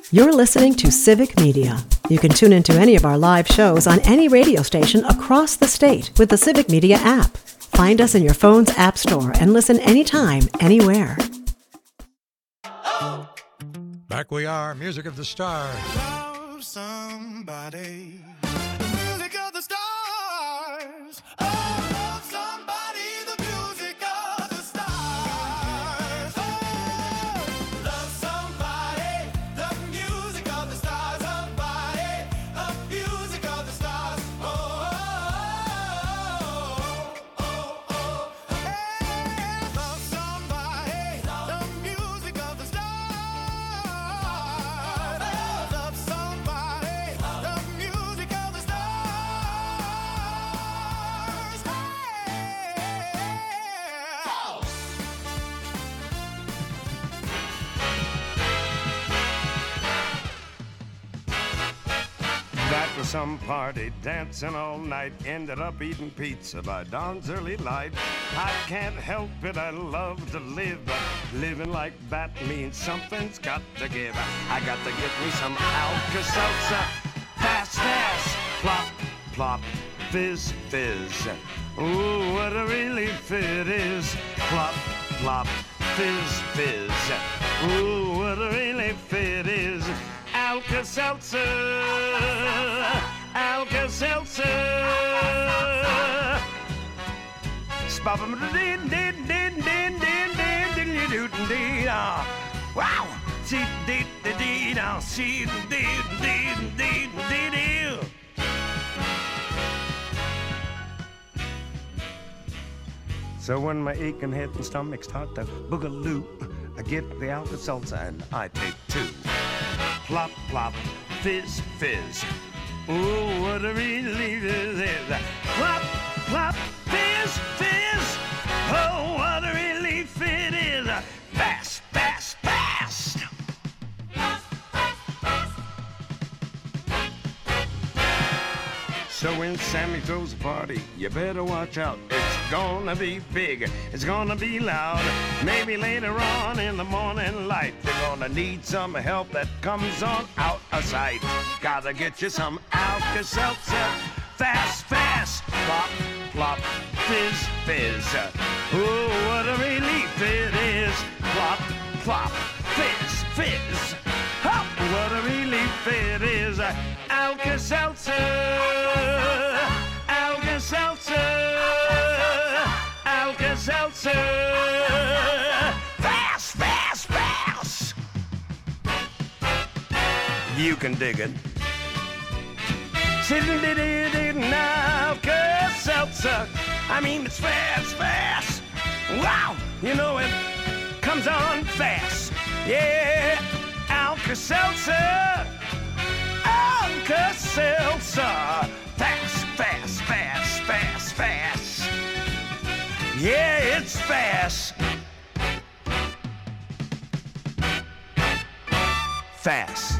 You're listening to Civic Media. You can tune into any of our live shows on any radio station across the state with the Civic Media app. Find us in your phone's app store and listen anytime, anywhere. Back we are, Music of the Stars. Love somebody. The music of the stars. Oh, love somebody. The music of the stars. Oh, love somebody. The music of the stars. Somebody. The music of the stars. Oh, oh, oh, oh, oh. Hey, love somebody. The music of the stars. Love somebody. The music of the stars. That was some party, dancing all night. Ended up eating pizza by dawn's early light. I can't help it, I love to live. Living like that means something's got to give. I got to get me some Alka-Seltzer. Fast, fast, plop, plop, fizz, fizz. Ooh, what a relief it is. Plop, plop, fizz, fizz. Ooh, what a relief it is. Alka-Seltzer, Alka-Seltzer. Wow. So when my aching head and stomach start to boogaloo, I get the Alka-Seltzer and I take two. Plop, plop, fizz, fizz. Ooh, what a relief it is. Plop, plop, fizz, fizz. Oh, what a relief it is. Fast, fast, fast. So when Sammy throws a party, you better watch out. It's gonna be big, it's gonna be loud. Maybe later on in the morning light, you're gonna need some help that comes on out of sight. Gotta get you some Alka-Seltzer. Fast, fast, plop, plop, fizz, fizz. Ooh, what a relief it is. Plop, plop, fizz, fizz. Hop, what a relief it is. Alka-Seltzer, Alka-Seltzer, Alka-Seltzer. Fast, fast, fast. You can dig it. Alka-Seltzer. I mean, it's fast, fast. Wow, you know it comes on fast. Yeah, Alka-Seltzer. Alka-Seltzer. Fast, fast, fast, fast, fast. Yeah, it's fast. Fast.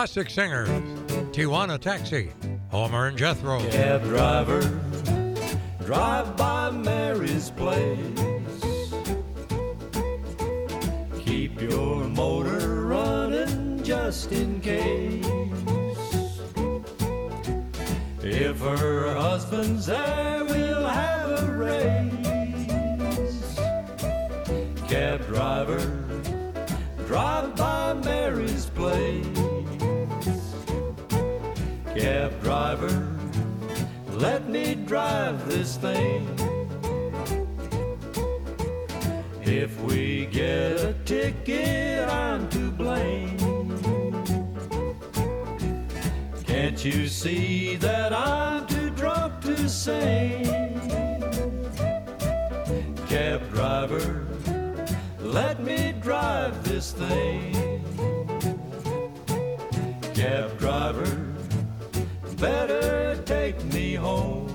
Classic Singers, Tijuana Taxi, Homer and Jethro. Cab driver, drive by Mary's place. Keep your motor running just in case. If her husband's there, we'll have a race. Cab driver, drive by Mary's place. Cab driver, let me drive this thing. If we get a ticket, I'm to blame. Can't you see that I'm too drunk to sing? Cab driver, let me drive this thing. Cab driver, better take me home.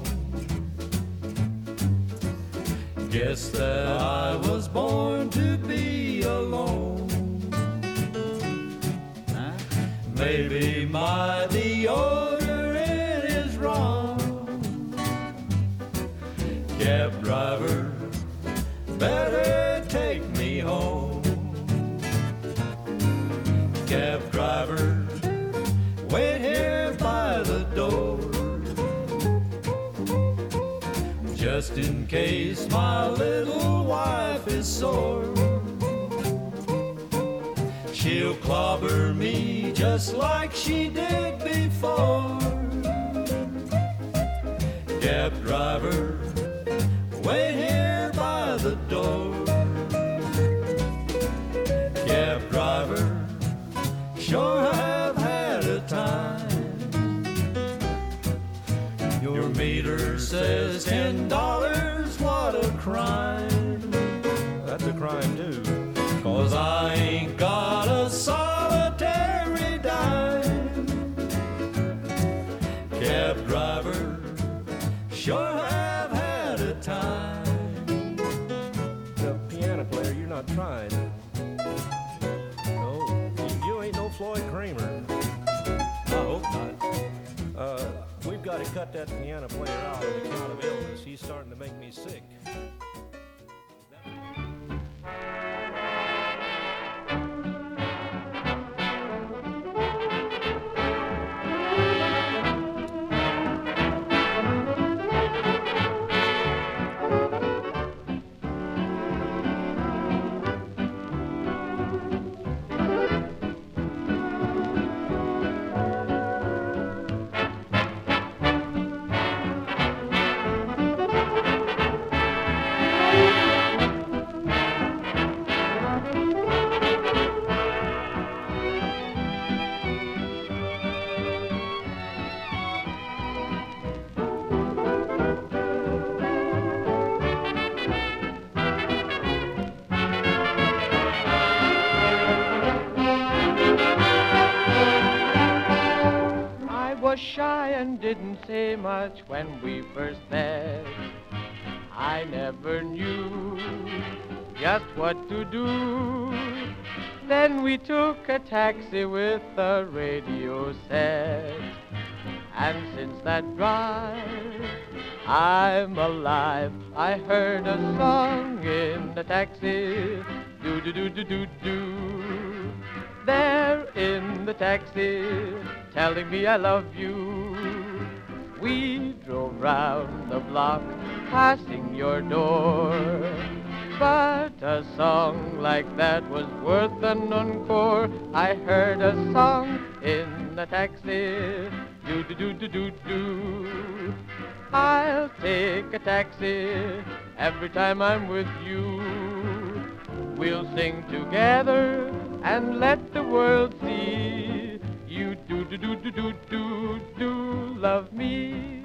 Guess that I was born to be alone. Maybe my deodorant is wrong. Cab driver, better take me home. Cab driver, wait here by the door, just in case my little wife is sore. She'll clobber me just like she did before. Cab driver, wait here by the door. Cab driver, sure have had a time. Your meter says $10, what a crime. That's a crime too, 'cause I ain't got a solitary dime. Cab driver, sure have had a time. The piano player, you're not trying. No, you ain't no Floyd Kramer. I hope not. We've got to cut that piano player out on account of illness. He's starting to make me sick. Shy and didn't say much when we first met. I never knew just what to do. Then we took a taxi with a radio set, and since that drive I'm alive. I heard a song in the taxi, do do do do do do. There in the taxi, telling me I love you. We drove round the block, passing your door. But a song like that was worth an encore. I heard a song in the taxi, do do do do do do. I'll take a taxi every time I'm with you. We'll sing together and let the world see you do do do do do do do love me.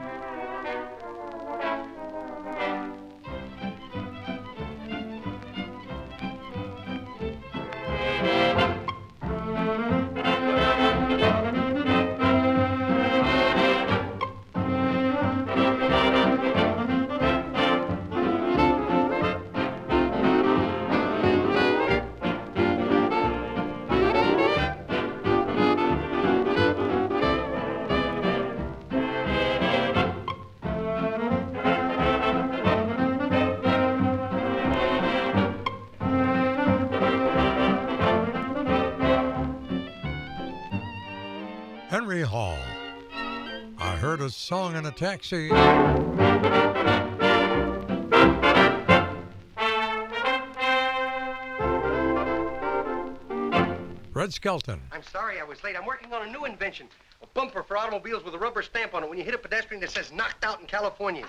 Henry Hall. I heard a song in a taxi. Red Skelton. I'm sorry I was late. I'm working on a new invention. A bumper for automobiles with a rubber stamp on it when you hit a pedestrian that says knocked out in California.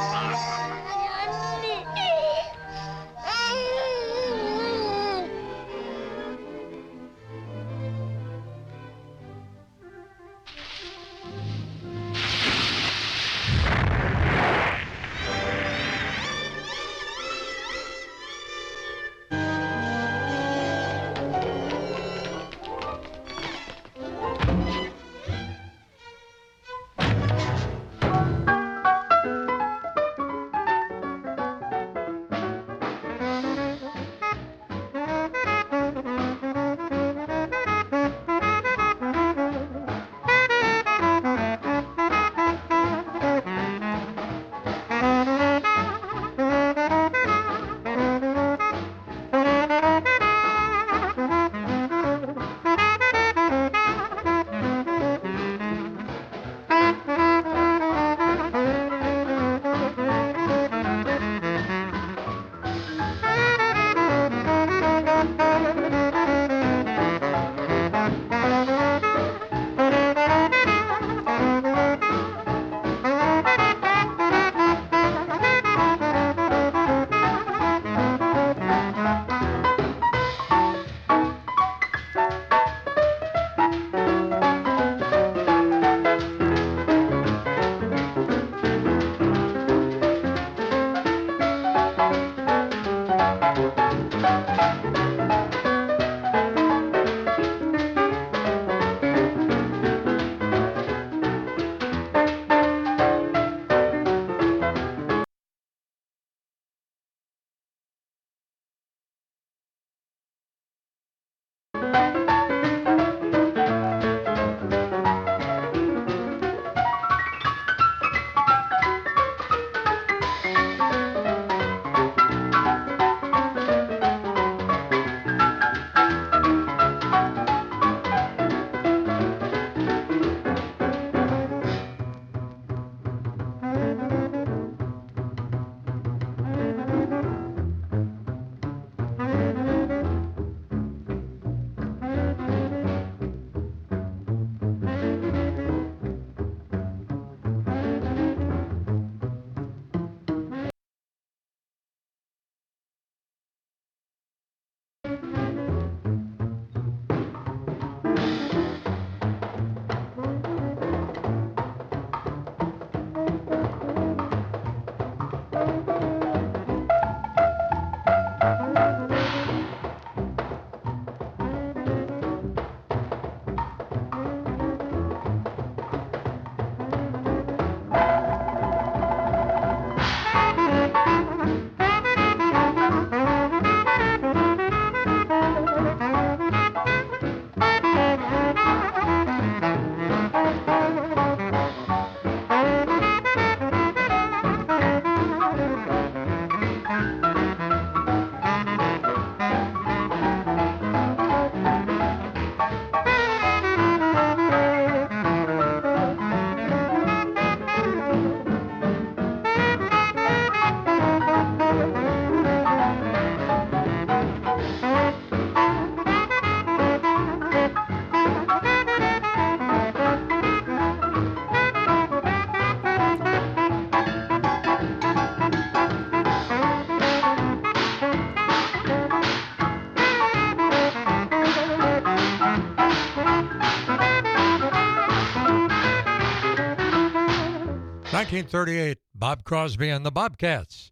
1938, Bob Crosby and the Bobcats.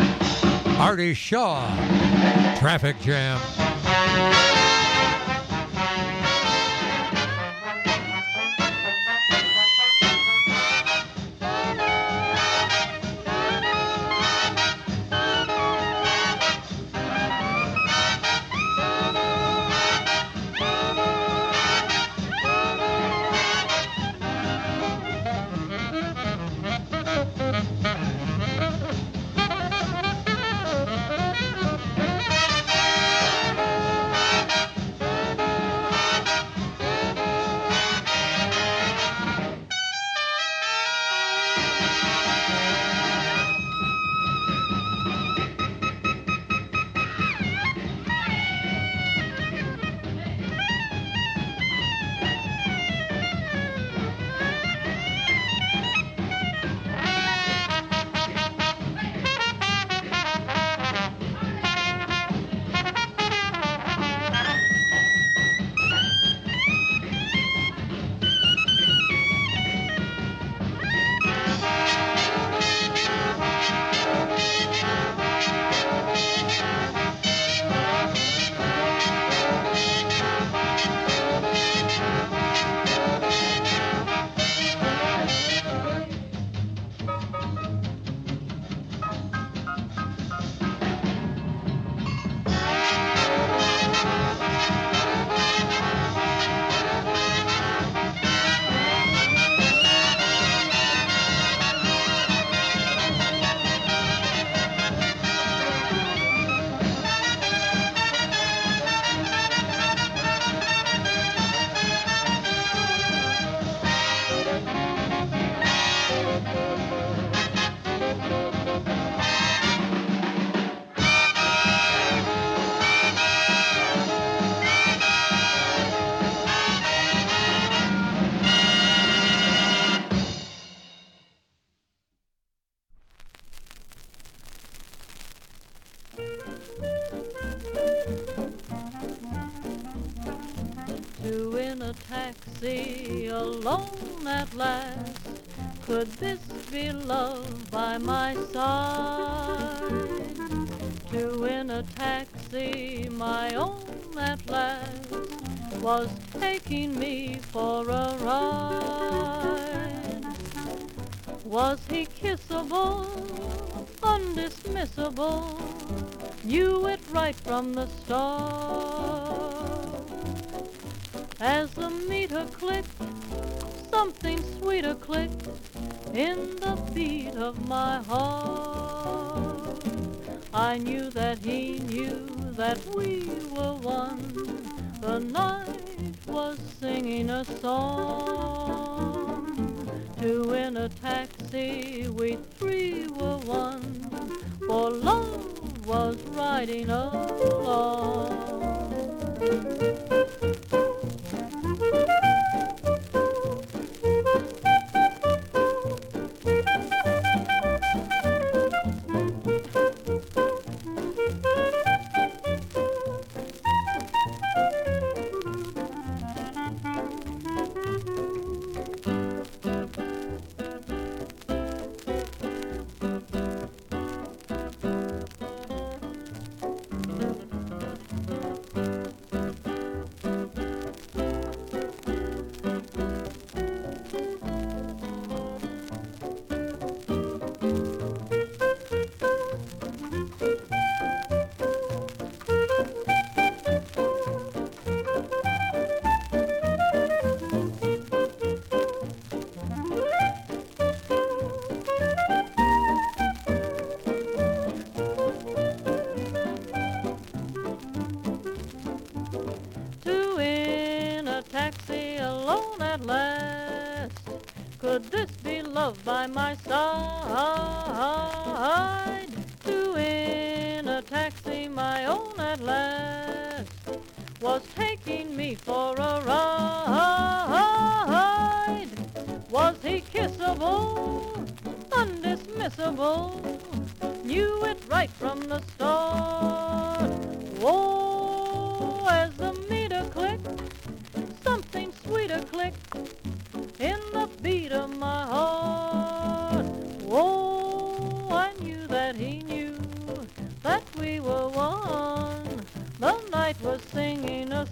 Artie Shaw, Traffic Jam. a taxi alone at last. Could this be love by my side? To win a taxi, my own at last, was taking me for a ride. Was he kissable, undismissible? Knew it right from the start. As the meter clicked, something sweeter clicked in the beat of my heart. I knew that he knew that we were one. The night was singing a song. To win a taxi, we three were one. For love was riding along. Could this be love by my side? To win a taxi, my own at last, was taking me for a ride. Was he kissable, undismissible? Knew it right from the start. Whoa, as the meter clicked, something sweeter clicked in the beat of my heart. Whoa, I knew that he knew that we were one. The night was singing a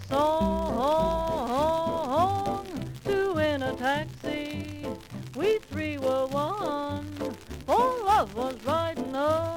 song. To win a taxi, we three were one. For love was riding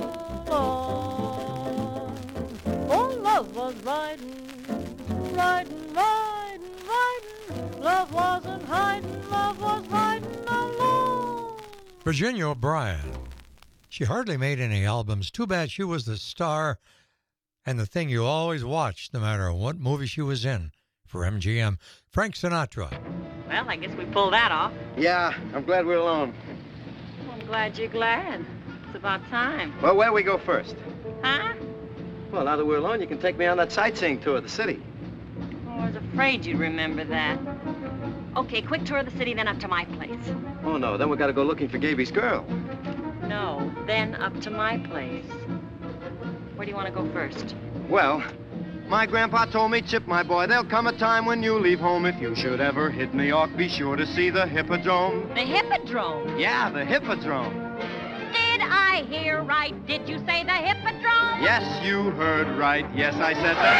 along. For love was riding, riding, riding, riding. Love wasn't hiding, love was riding along. Virginia O'Brien. She hardly made any albums. Too bad she was the star and the thing you always watched, no matter what movie she was in, for MGM. Frank Sinatra. Well, I guess we pulled that off. Yeah, I'm glad we're alone. I'm glad you're glad. It's about time. Well, where we go first? Huh? Well, now that we're alone, you can take me on that sightseeing tour of the city. Oh, I was afraid you'd remember that. Okay, quick tour of the city, then up to my place. Oh, no, then we got to go looking for Gaby's girl. No, then up to my place. Where do you want to go first? Well, my grandpa told me, Chip, my boy, there'll come a time when you leave home. If you should ever hit New York, be sure to see the Hippodrome. The Hippodrome? Yeah, the Hippodrome. Did I hear right? Did you say the Hippodrome? Yes, you heard right. Yes, I said the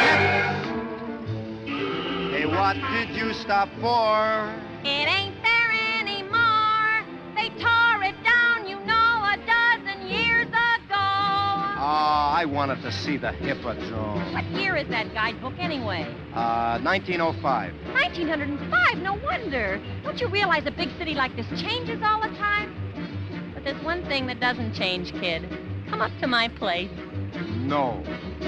Hey, what did you stop for? It ain't there anymore. They tore it down, you know, a dozen years ago. Oh, I wanted to see the Hippodrome. What year is that guidebook anyway? 1905. 1905? No wonder. Don't you realize a big city like this changes all the time? But there's one thing that doesn't change, kid. Come up to my place. No.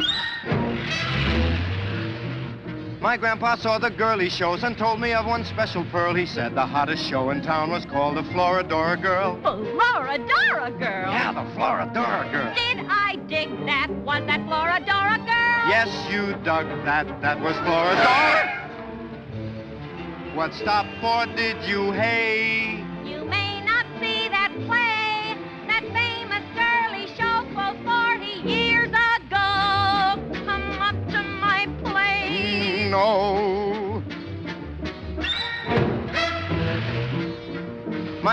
My grandpa saw the girly shows and told me of one special pearl. He said the hottest show in town was called the Florodora Girl. Florodora Girl? Yeah, the Florodora Girl. Did I dig that? Was that Florodora Girl? Yes, you dug that. That was Florodora. What stop for did you hay? You may not see that play. That famous girly show closed 40 years ago. Come up to my place. No.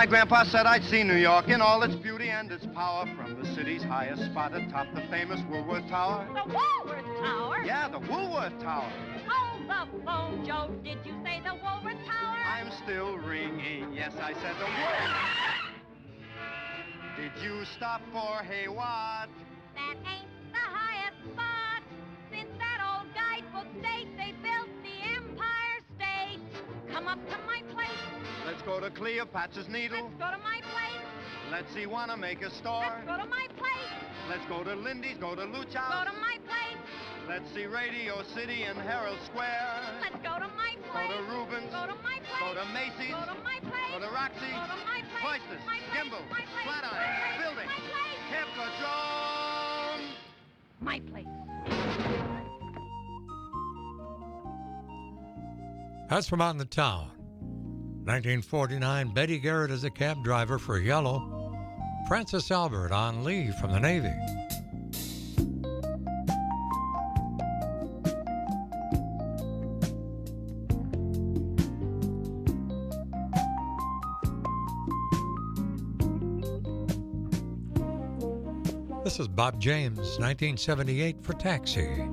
My grandpa said I'd see New York in all its beauty and its power, from the city's highest spot atop the famous Woolworth Tower. The Woolworth Tower? Yeah, the Woolworth Tower. Hold the phone, Joe. Did you say the Woolworth Tower? I'm still ringing. Yes, I said the Woolworth. Did you stop for hey what? That ain't the highest spot. Since that old guidebook states they built the Empire State. Come up to my place. Let's go to Cleopatra's Needle. Let's go to my place. Let's see Wanamaker's store. Let's go to my place. Let's go to Lindy's, go to Luch's. Go to my place. Let's see Radio City and Herald Square. Let's go to my place. Go to Rubens. Go to my place. Go to Macy's. Go to my place. Go to Roxy. Go to my place. Cloisters. My place. Gimbel. My place. Flatiron. My place. Building. My place. Hippodrome. My place. That's from out in the town. 1949, Betty Garrett is a cab driver for Yellow. Francis Albert on leave from the Navy. This is Bob James, 1978 for Taxi.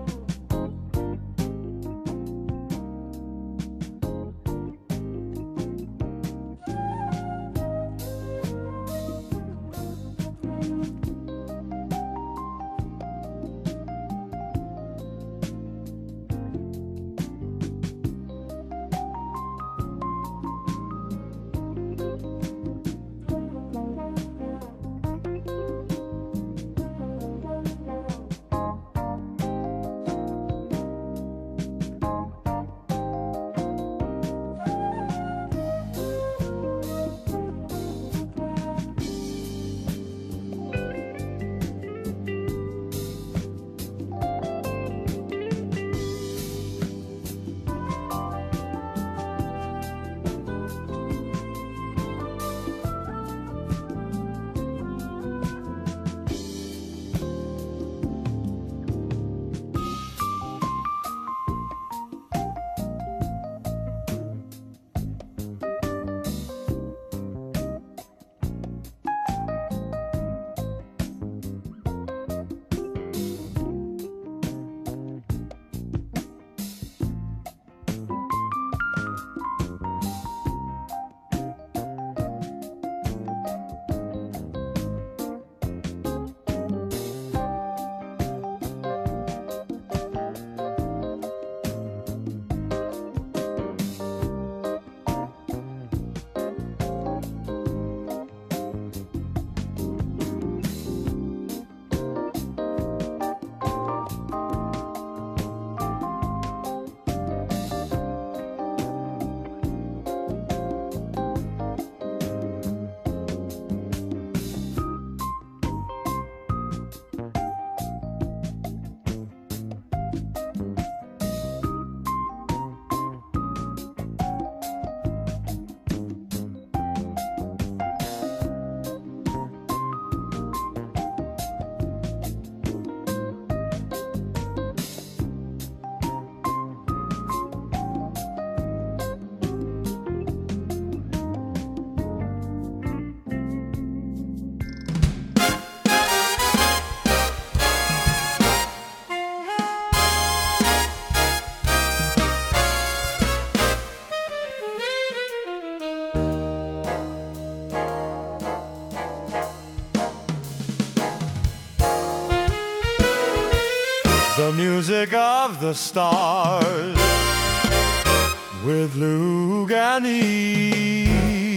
The music of the stars with Lou Ganny.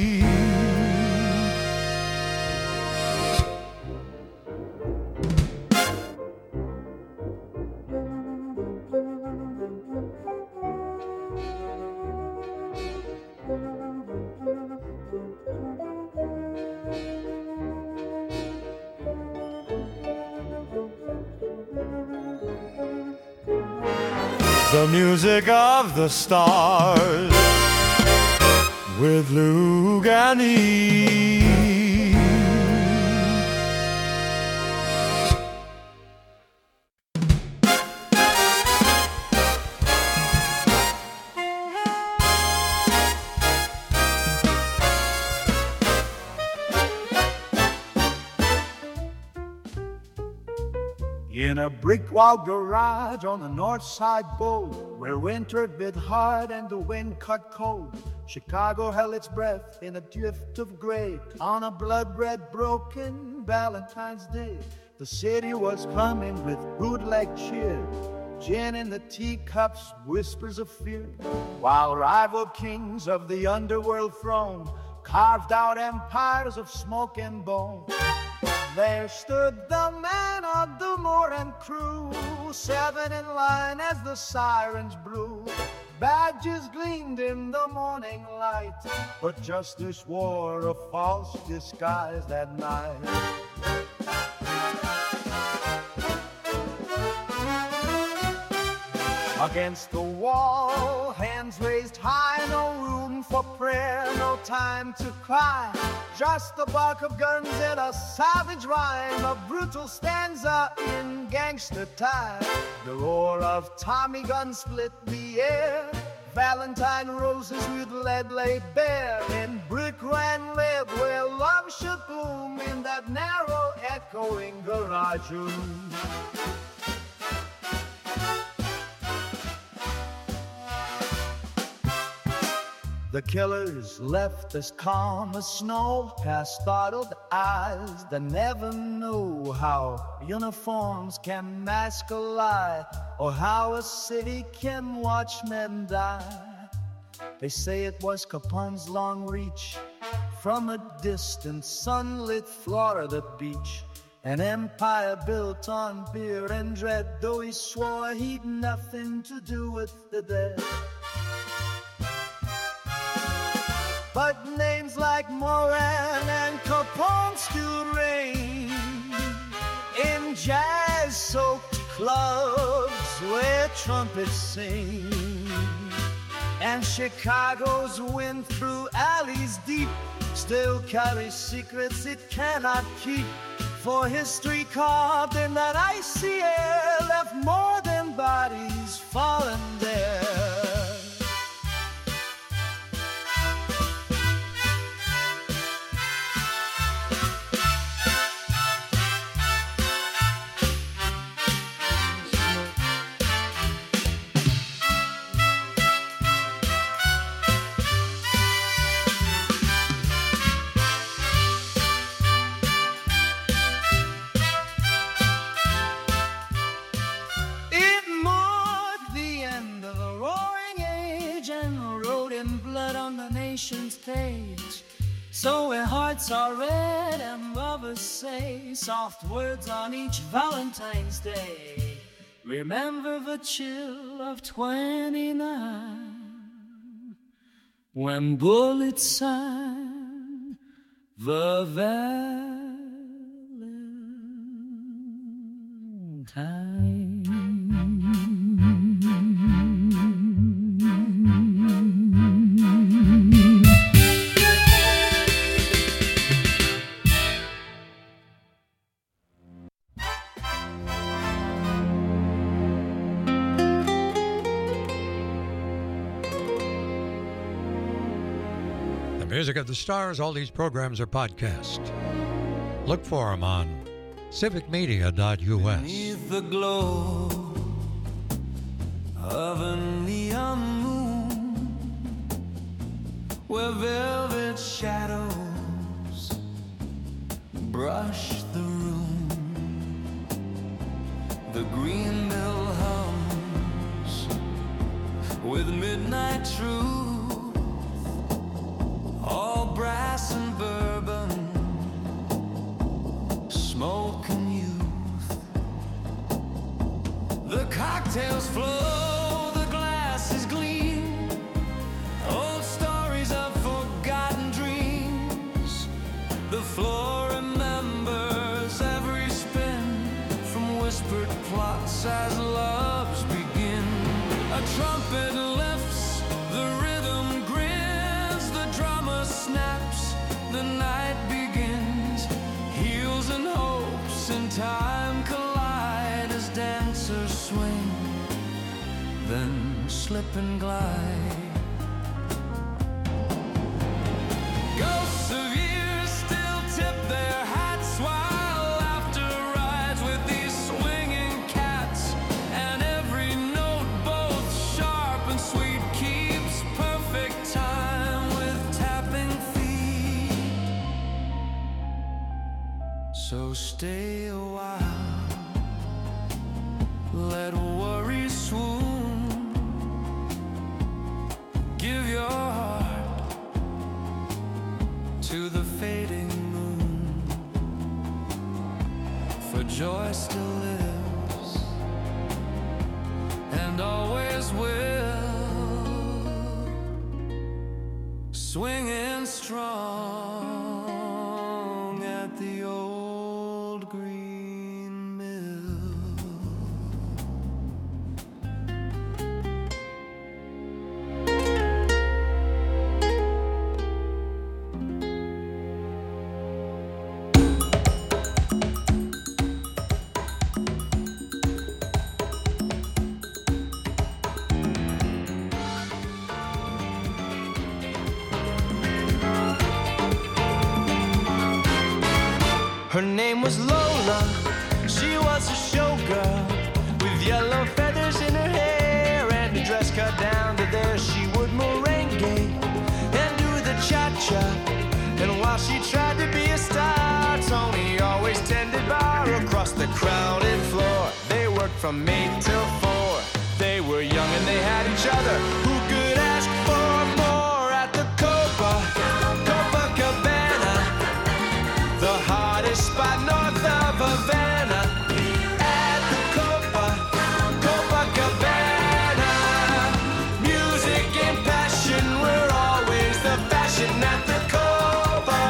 The music of the stars with Lou Ganny. a brick-walled garage on the north side bowl, where winter bit hard and the wind cut cold, Chicago held its breath in a drift of gray. On a blood-red broken Valentine's Day, the city was humming with bootleg cheer, gin in the teacups, whispers of fear, while rival kings of the underworld throne carved out empires of smoke and bone. There stood the man of the Moore and crew, 7 in line as the sirens blew. Badges gleamed in the morning light, but justice wore a false disguise that night. Against the wall, hands raised high, no room for prayer, no time to cry. Just the bark of guns and a savage rhyme, a brutal stanza in gangster time. The roar of Tommy guns split the air. Valentine roses with lead lay bare. In brick ran lead where love should boom, in that narrow echoing garage room. The killers left as calm as snow, past startled eyes that never knew how uniforms can mask a lie, or how a city can watch men die. They say it was Capone's long reach from a distant sunlit Florida beach, an empire built on beer and dread, though he swore he'd nothing to do with the dead. But names like Moran and Capone still reign in jazz-soaked clubs where trumpets sing. And Chicago's wind through alleys deep still carries secrets it cannot keep. For history carved in that icy air left more than bodies fallen there. Page. So where hearts are red and lovers say soft words on each Valentine's Day, remember the chill of 29 when bullets sang the Valentine. Music of the Stars, all these programs are podcast. Look for them on civicmedia.us. Beneath the glow of a neon moon, where velvet shadows brush the room, the green mill hums with midnight truth. All brass and bourbon, smoke and youth. The cocktails flow, the glasses gleam, old stories of forgotten dreams. The floor remembers every spin from whispered plots as loves begin. A trumpet lifts, the rhythm grins, the drummer snaps, the night begins. Heels and hopes in time collide as dancers swing, then slip and glide. Ghosts of years still tip their hats while laughter rides with these swinging cats. stay a while. Let worry swoon. Give your heart to the fading moon. For joy still lives and always will. Swinging strong at the old green mill. Her name was Lola, she was a showgirl with yellow feathers in her hair and a dress cut down to there. She would merengue and do the cha-cha, and while she tried to be a star, Tony always tended bar across the crowded floor. They worked from 8 till 4. They were young and they had each other. Who could ask for more at the Copacabana, the hottest spot north of Havana? At the Copacabana, music and passion were always the fashion at the Copa.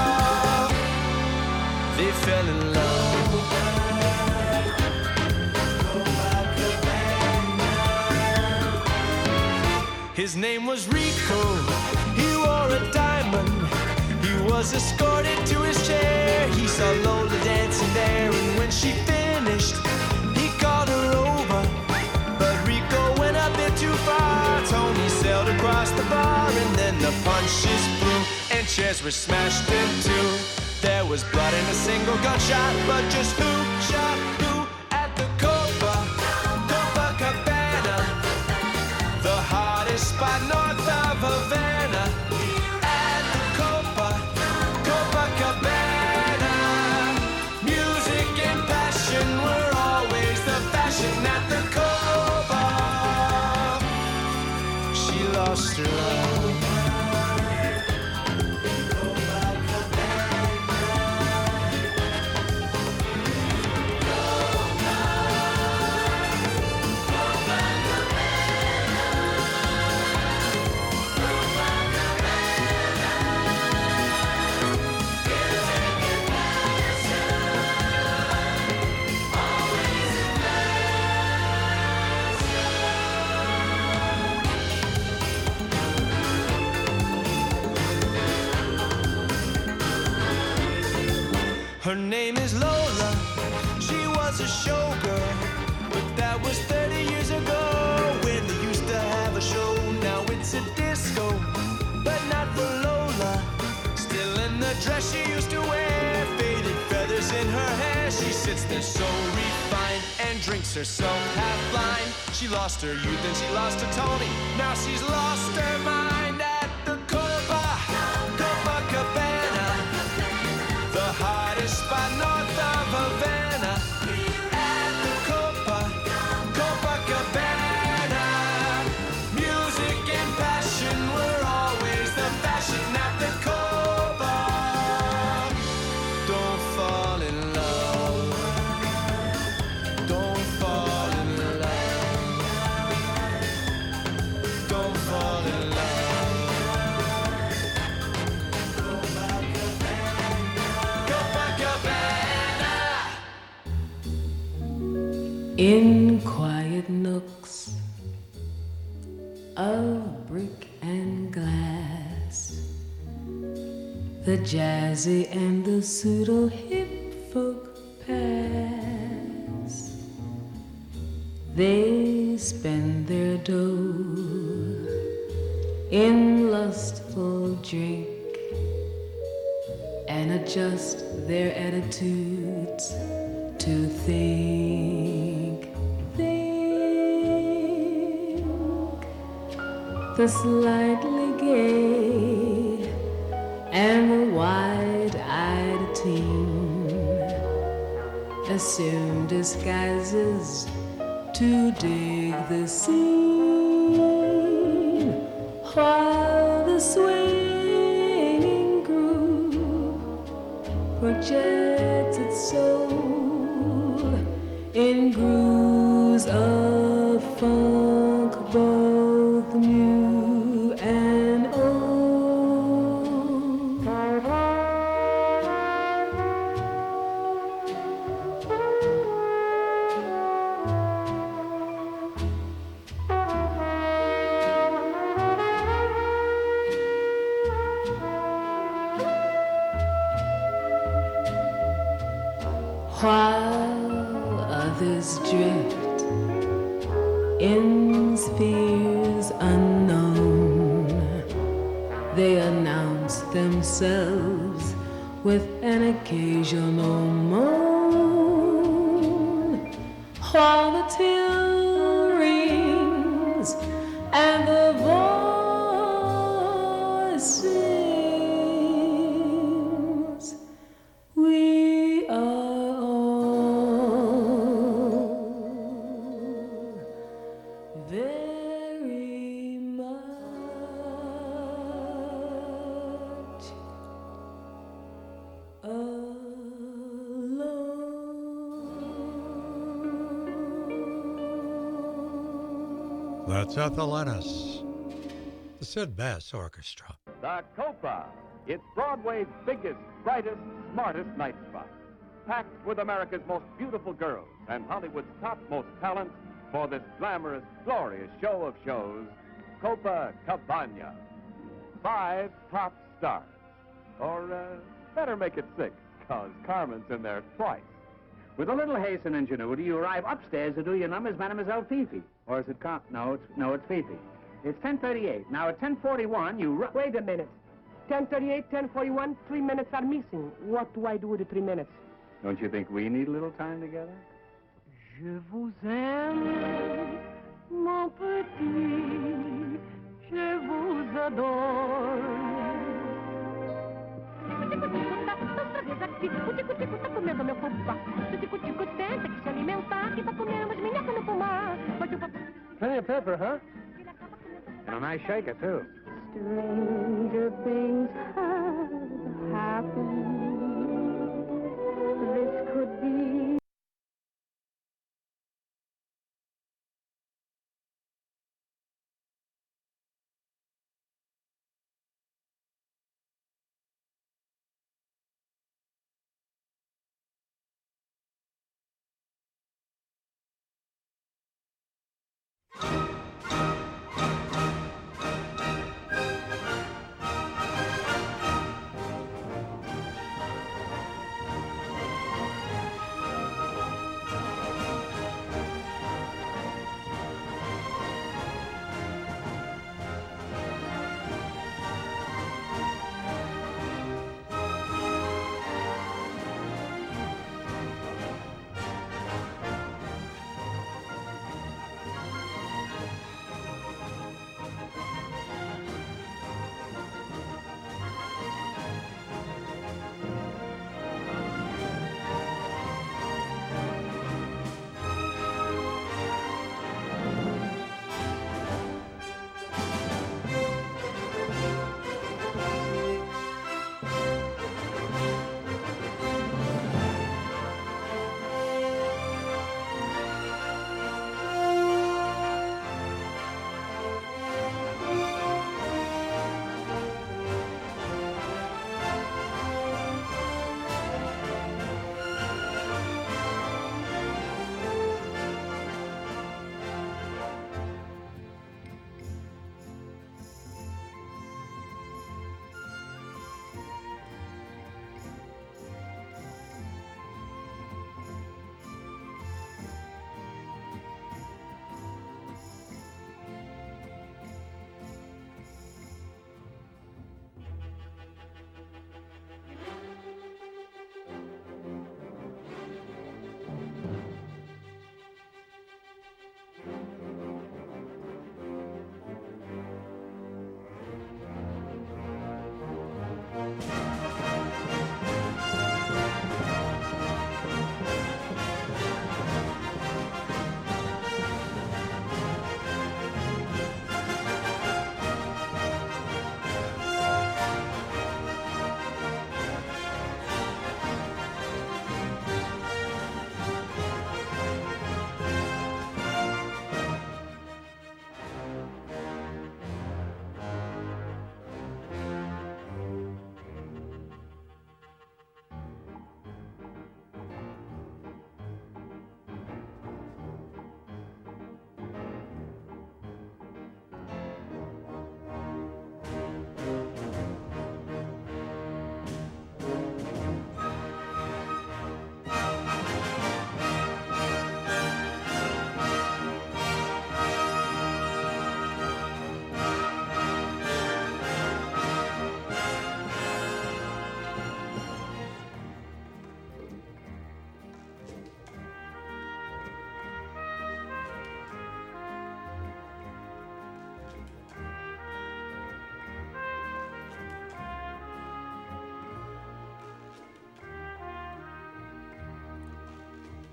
They fell in love. His name was Rico, he wore a diamond. He was escorted to his chair. He saw Lola dancing there, and when she finished, he called her over. But Rico went a bit too far. Tony sailed across the bar, and then the punches flew, and chairs were smashed in two. There was blood and a single gunshot, but just who shot who at the Copacabana, the hottest spot north of Havana? At the Copacabana, music and passion were always the fashion at the Copa. She lost her love. Her name is Lola, she was a showgirl, but that was 30 years ago when they used to have a show. Now it's a disco, but not for Lola. Still in the dress she used to wear, faded feathers in her hair. She sits there so refined and drinks herself half blind. She lost her youth and she lost her Tony. Now she's lost her mind at the Copacabana, the hottest spot north of Havana. At the Copacabana, music and passion were always the fashion at the Copa. Don't fall in love. Don't fall in love. Don't fall in love. In quiet nooks of brick and glass, the jazzy and the pseudo-hip folk pass. They spend their dough in lustful drink and adjust their attitudes to think the slightly gay and the wide-eyed teen assume disguises to dig the scene while the swinging groove projects its soul in grooves of funk, both new and old. While others drift in spheres unknown, they announce themselves with an occasional moan, while the till rings and the voice sings. We are all very much alone. That's Ethel Ennis, the Sid Bass Orchestra. The Copa. It's Broadway's biggest, brightest, smartest night spot. Packed with America's most beautiful girls and Hollywood's topmost talents for this glamorous, glorious show of shows, Copacabana. 5 top stars. Or better make it 6, because Carmen's in there twice. With a little haste and ingenuity, you arrive upstairs to do your numbers, Mademoiselle Fifi. Or is it No, it's Fifi. It's 10:38. Now at 10:41, you Wait a minute. 10:38, 10:41, 3 minutes are missing. What do I do with the 3 minutes? Don't you think we need a little time together? Je vous aime, mon petit, je vous adore. Tico-tico tá comendo meu fubá. O tico-tico tenta que se alimentar, que tá comendo umas minhocas no pomar. Plenty of pepper, huh? And a nice shaker, too. Stranger things have happened. This could be.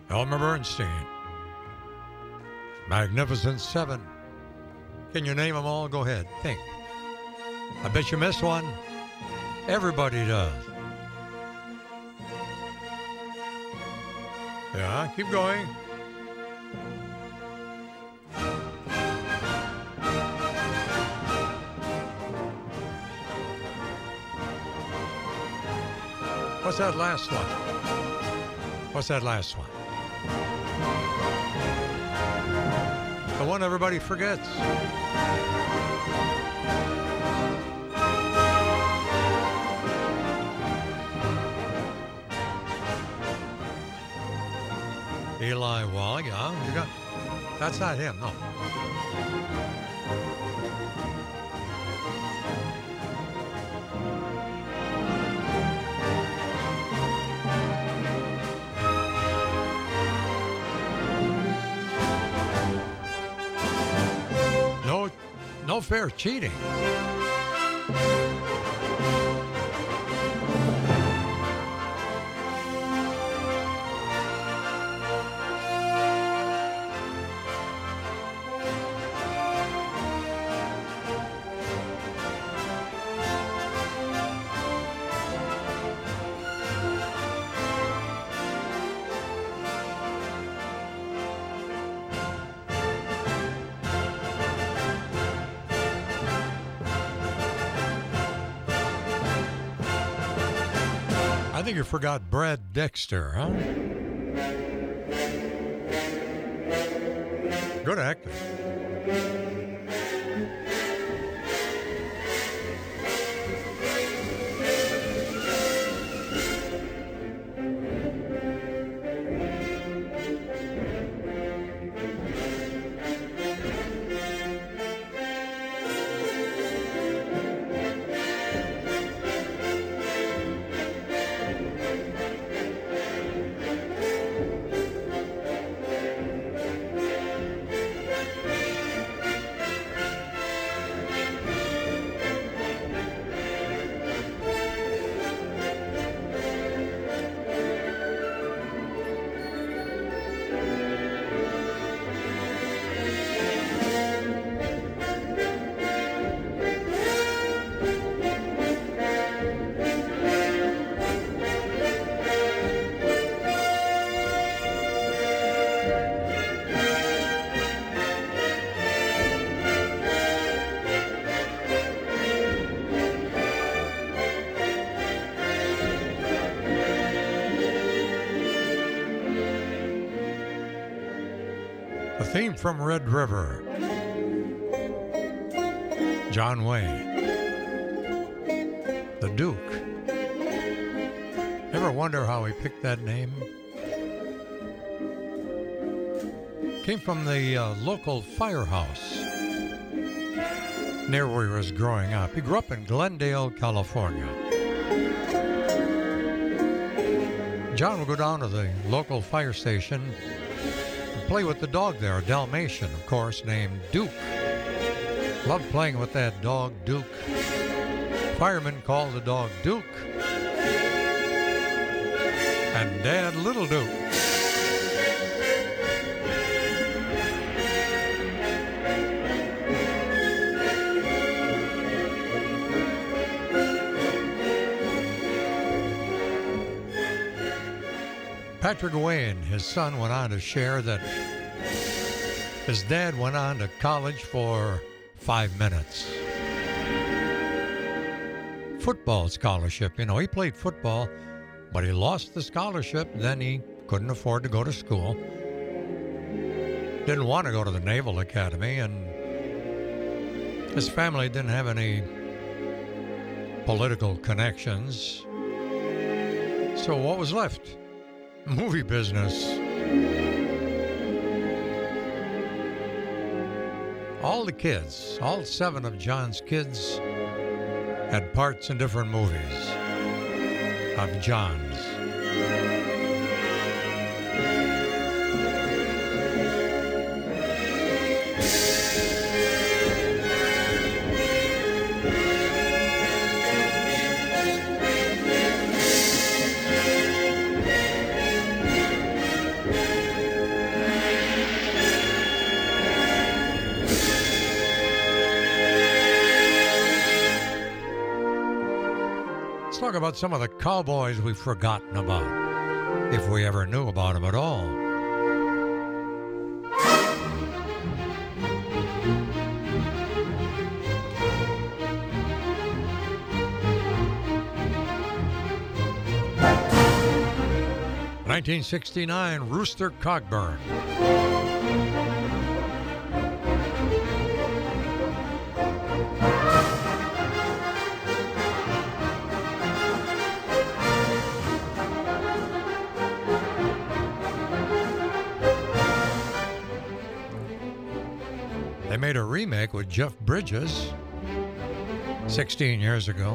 Elmer Bernstein. Magnificent Seven. Can you name them all? Go ahead. Think. I bet you missed one. Everybody does. Yeah, keep going. What's that last one? What's that last one? The one everybody forgets. Eli Wallach, yeah, you got. That's not him, no. No fair cheating. I think you forgot Brad Dexter, huh? Good actor. Theme from Red River. John Wayne. The Duke. Ever wonder how he picked that name? Came from the local firehouse near where he was growing up. He grew up in Glendale, California. John would go down to the local fire station play with the dog there, a Dalmatian, of course, named Duke. Loved playing with that dog, Duke. Firemen called the dog Duke. And Dad, Little Duke. Patrick Wayne, his son, went on to share that his dad went on to college for 5 minutes. Football scholarship. You know, he played football, but he lost the scholarship. Then he couldn't afford to go to school. Didn't want to go to the Naval Academy, and his family didn't have any political connections. So what was left? Movie business. All the kids, all 7 of John's kids, had parts in different movies of John's. talk about some of the cowboys we've forgotten about, if we ever knew about them at all. In 1969, Rooster Cogburn. They made a remake with Jeff Bridges 16 years ago.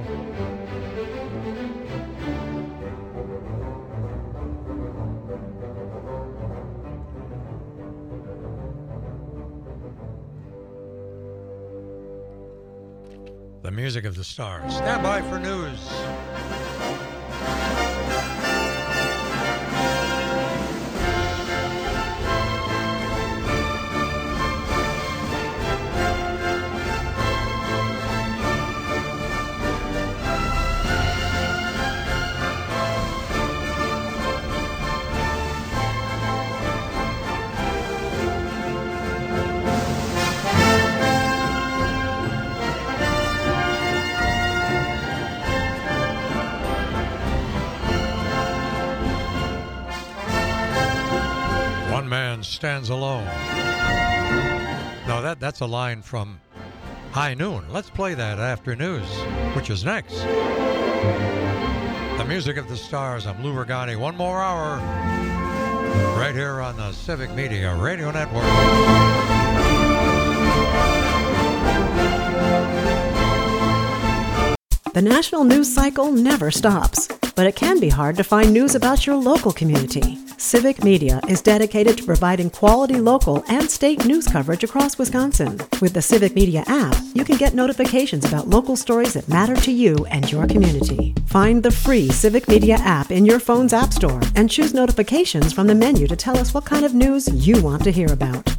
The music of the stars. Stand by for news. Stands alone. No, that's a line from High Noon. Let's play that after news, which is next. The music of the stars. I'm Lou Regani. One more hour right here on the Civic Media Radio Network. The national news cycle never stops, but it can be hard to find news about your local community. Civic Media is dedicated to providing quality local and state news coverage across Wisconsin. With the Civic Media app, you can get notifications about local stories that matter to you and your community. Find the free Civic Media app in your phone's app store and choose notifications from the menu to tell us what kind of news you want to hear about.